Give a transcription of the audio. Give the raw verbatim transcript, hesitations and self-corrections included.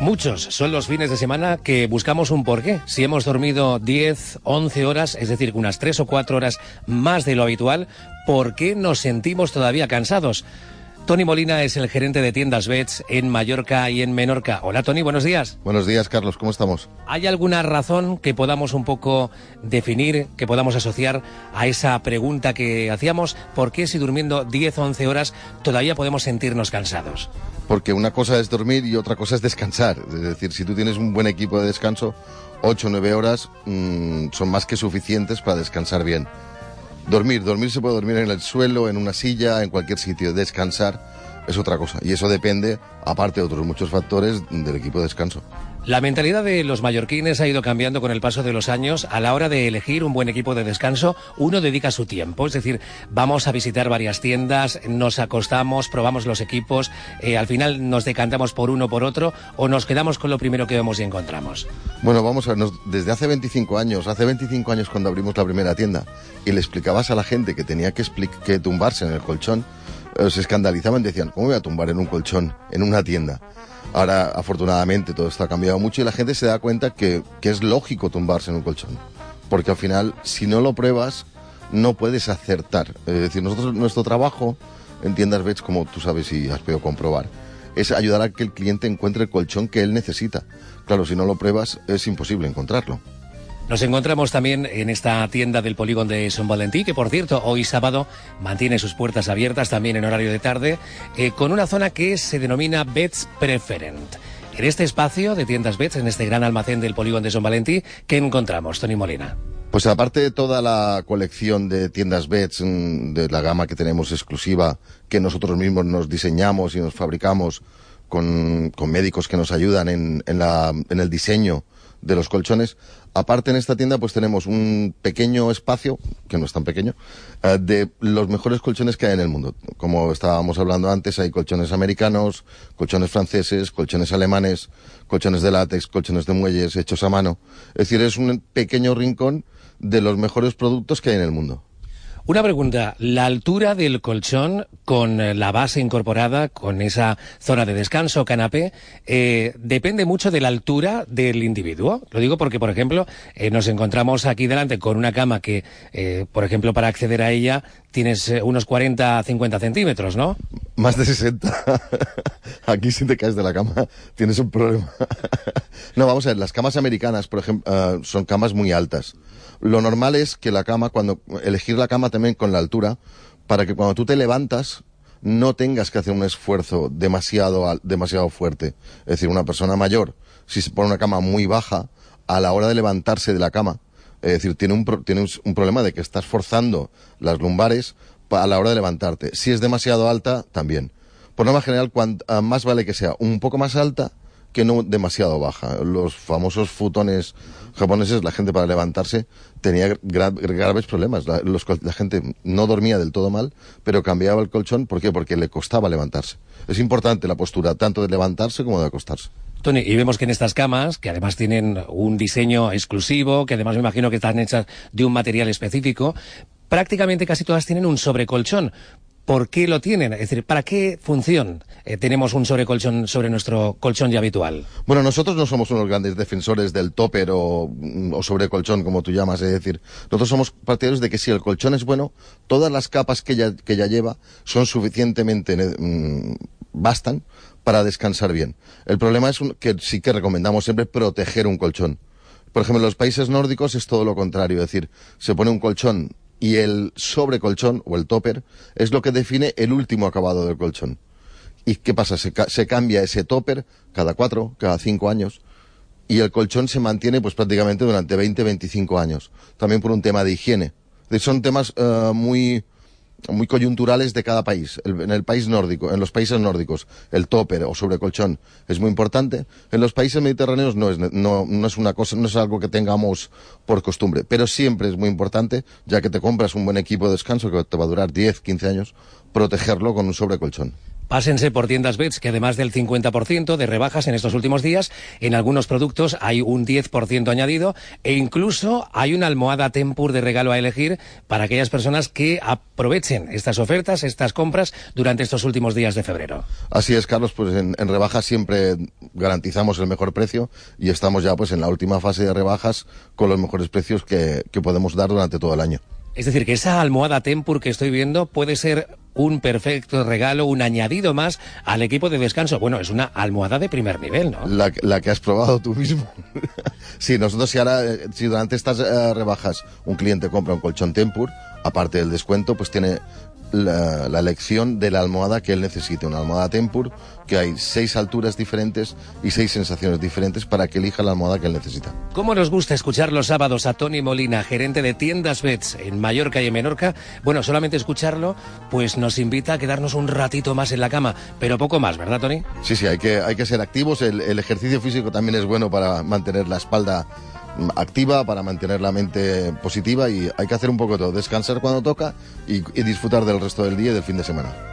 Muchos son los fines de semana que buscamos un porqué. Si hemos dormido diez, once horas, es decir, unas tres o cuatro horas más de lo habitual, ¿por qué nos sentimos todavía cansados? Toni Molina es el gerente de tiendas Beds en Mallorca y en Menorca. Hola Toni, buenos días. Buenos días, Carlos, ¿cómo estamos? ¿Hay alguna razón que podamos un poco definir, que podamos asociar a esa pregunta que hacíamos? ¿Por qué si durmiendo diez o once horas todavía podemos sentirnos cansados? Porque una cosa es dormir y otra cosa es descansar. Es decir, si tú tienes un buen equipo de descanso, ocho o nueve horas mmm, son más que suficientes para descansar bien. Dormir, dormir se puede dormir en el suelo, en una silla, en cualquier sitio. Descansar es otra cosa. Y eso depende, aparte de otros muchos factores, del equipo de descanso. La mentalidad de los mallorquines ha ido cambiando con el paso de los años. A la hora de elegir un buen equipo de descanso, uno dedica su tiempo. Es decir, vamos a visitar varias tiendas, nos acostamos, probamos los equipos, eh, al final nos decantamos por uno o por otro, o nos quedamos con lo primero que vemos y encontramos. Bueno, vamos a ver, nos, desde hace veinticinco años, hace veinticinco años cuando abrimos la primera tienda, y le explicabas a la gente que tenía que, que tumbarse en el colchón, eh, se escandalizaban y decían, ¿cómo voy a tumbar en un colchón, en una tienda? Ahora, afortunadamente, todo esto ha cambiado mucho y la gente se da cuenta que, que es lógico tumbarse en un colchón. Porque al final, si no lo pruebas, no puedes acertar. Es decir, nosotros, nuestro trabajo en tiendas Beds, como tú sabes y has podido comprobar, es ayudar a que el cliente encuentre el colchón que él necesita. Claro, si no lo pruebas, es imposible encontrarlo. Nos encontramos también en esta tienda del polígono de Son Valentí, que por cierto, hoy sábado mantiene sus puertas abiertas también en horario de tarde, eh, con una zona que se denomina Beds Preferent. En este espacio de tiendas Beds, en este gran almacén del polígono de Son Valentí, ¿qué encontramos, Toni Molina? Pues aparte de toda la colección de tiendas Beds, de la gama que tenemos exclusiva, que nosotros mismos nos diseñamos y nos fabricamos con, con médicos que nos ayudan en, en, la, en el diseño de los colchones, aparte en esta tienda pues tenemos un pequeño espacio, que no es tan pequeño, uh, de los mejores colchones que hay en el mundo. Como estábamos hablando antes, hay colchones americanos, colchones franceses, colchones alemanes, colchones de látex, colchones de muelles hechos a mano. Es decir, es un pequeño rincón de los mejores productos que hay en el mundo. Una pregunta, la altura del colchón con la base incorporada, con esa zona de descanso, canapé, eh, depende mucho de la altura del individuo. Lo digo porque, por ejemplo, eh, nos encontramos aquí delante con una cama que, eh, por ejemplo, para acceder a ella tienes eh, unos cuarenta a cincuenta centímetros, ¿no? Más de sesenta. Aquí si te caes de la cama tienes un problema. No, vamos a ver, las camas americanas, por ejemplo, uh, son camas muy altas. Lo normal es que la cama, cuando elegir la cama también con la altura, para que cuando tú te levantas no tengas que hacer un esfuerzo demasiado, demasiado fuerte. Es decir, una persona mayor, si se pone una cama muy baja, a la hora de levantarse de la cama, es decir, tiene un, tiene un problema de que estás forzando las lumbares a la hora de levantarte. Si es demasiado alta, también. Por norma general, cuant, más vale que sea un poco más alta que no demasiado baja. Los famosos futones japoneses, la gente para levantarse tenía gra graves problemas. La, los, la gente no dormía del todo mal, pero cambiaba el colchón. ¿Por qué? Porque le costaba levantarse. Es importante la postura, tanto de levantarse como de acostarse. Toni, y vemos que en estas camas, que además tienen un diseño exclusivo, que además me imagino que están hechas de un material específico, prácticamente casi todas tienen un sobrecolchón. ¿Por qué lo tienen? Es decir, ¿para qué función eh, tenemos un sobrecolchón sobre nuestro colchón ya habitual? Bueno, nosotros no somos unos grandes defensores del topper o, o sobrecolchón, como tú llamas. Es decir, nosotros somos partidarios de que si el colchón es bueno, todas las capas que ya, que ya lleva son suficientemente, mmm, bastan para descansar bien. El problema es un, que sí que recomendamos siempre proteger un colchón. Por ejemplo, en los países nórdicos es todo lo contrario. Es decir, se pone un colchón y el sobrecolchón, o el topper, es lo que define el último acabado del colchón. ¿Y qué pasa? Se, ca se cambia ese topper cada cuatro, cada cinco años, y el colchón se mantiene pues prácticamente durante veinte, veinticinco años. También por un tema de higiene. Son temas uh, muy, muy coyunturales de cada país. El, en el país nórdico, en los países nórdicos, el topper o sobrecolchón es muy importante. En los países mediterráneos no es, no, no es una cosa, no es algo que tengamos por costumbre, pero siempre es muy importante, ya que te compras un buen equipo de descanso que te va a durar diez, quince años, protegerlo con un sobrecolchón. Pásense por Tiendas Beds, que además del cincuenta por ciento de rebajas en estos últimos días, en algunos productos hay un diez por ciento añadido e incluso hay una almohada Tempur de regalo a elegir para aquellas personas que aprovechen estas ofertas, estas compras durante estos últimos días de febrero. Así es, Carlos, pues en, en rebajas siempre garantizamos el mejor precio y estamos ya pues en la última fase de rebajas con los mejores precios que, que podemos dar durante todo el año. Es decir, que esa almohada Tempur que estoy viendo puede ser un perfecto regalo, un añadido más al equipo de descanso. Bueno, es una almohada de primer nivel, ¿no? La, la que has probado tú mismo. Sí, nosotros si ahora, si durante estas uh, rebajas un cliente compra un colchón Tempur, aparte del descuento, pues tiene la, la elección de la almohada que él necesite. Una almohada Tempur, que hay seis alturas diferentes y seis sensaciones diferentes para que elija la almohada que él necesita. ¿Cómo nos gusta escuchar los sábados a Tony Molina, gerente de Tiendas Beds en Mallorca y en Menorca? Bueno, solamente escucharlo, pues nos invita a quedarnos un ratito más en la cama, pero poco más, ¿verdad, Tony? Sí, sí, hay que, hay que ser activos. El, el ejercicio físico también es bueno para mantener la espalda activa, para mantener la mente positiva, y hay que hacer un poco de todo, descansar cuando toca y, y disfrutar del resto del día y del fin de semana.